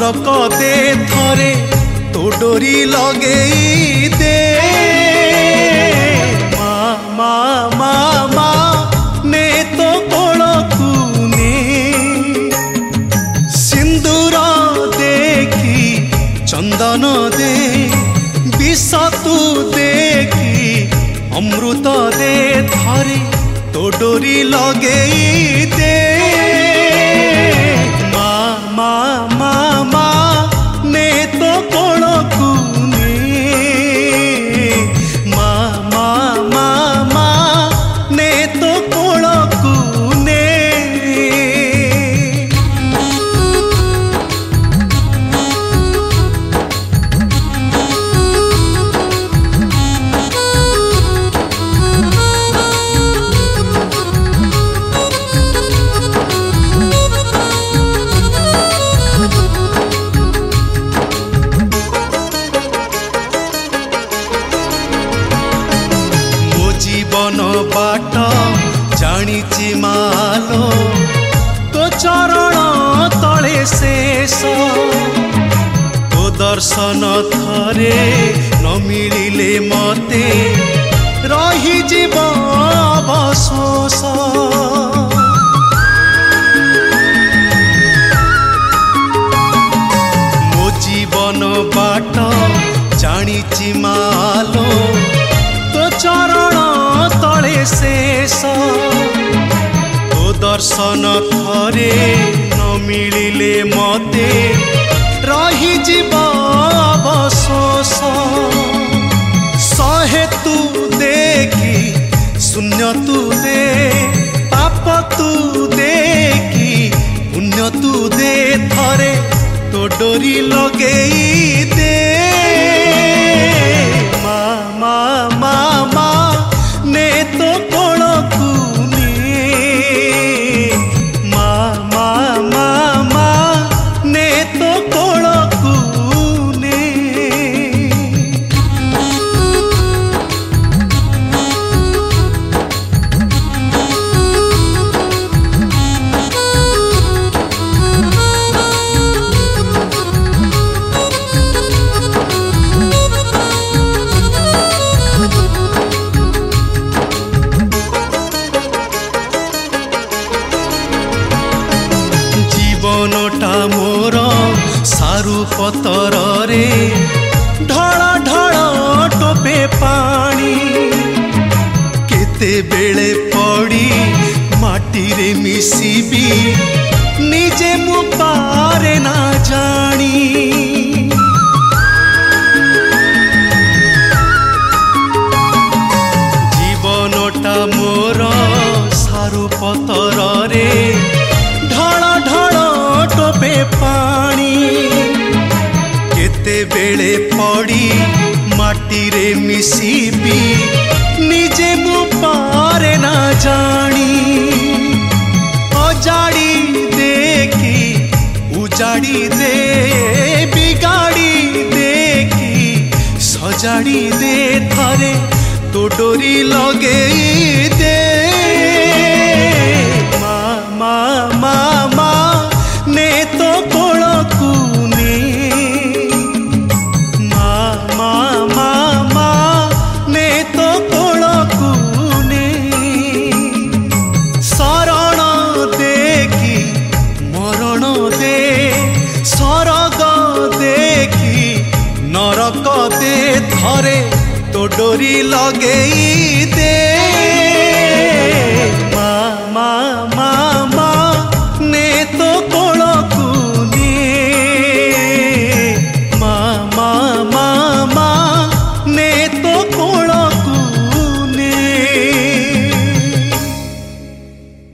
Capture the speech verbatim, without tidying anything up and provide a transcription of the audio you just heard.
नरक दे थरे तो डोरी लगे दे मा मा मा मा ने तो कोलकु ने सिंदूर देखी चंदन दे विष तू देखी अमृत दे थरे तो डोरी लगे दे मा मा मा मा ने तो कोलकु ने मा मा मा मा ने तो कोलकु ने जीवन बाट जानी मालो तो चरण तले शेष तो दर्शन थरे न मिलिले मते रही जीव अवशोष मो जीवन बाट जानी मालो तो चरण तले शेष तो दर्शन थरे न मिलिले मते रही जीव अवशोष सहे तू देखी शून्य तू दे पाप तू देखी पुण्य तू दे थरे तो डोरी लगे दे मा मा मा मा ने तो कोलकु ने मा मा मा मा ने तो कोलकु ने जीवनटा मोर सारू पतर रे ढळ ढळ टोपे पानी केते बेले पड़ी माटी रे मिसिबी निजे मु पारे ना जानी जीवनटा मोर सारू पतर रे ढळ ढळ टोपे पानी केते बेले पड़ी माटी रे मिसिबी निजे मु पारे ना जानी अजाड़ी देखी उजाड़ी दे बिगाड़ी देखी सजाड़ी दे थरे तो डोरी लगे दे मा मा मा मा ने तो कोलकु ने मा मा मा मा ने तो कोलकु ने शरण देखी मरण दे स्वर्ग देखी नरक दे थरे तो डोरी लगे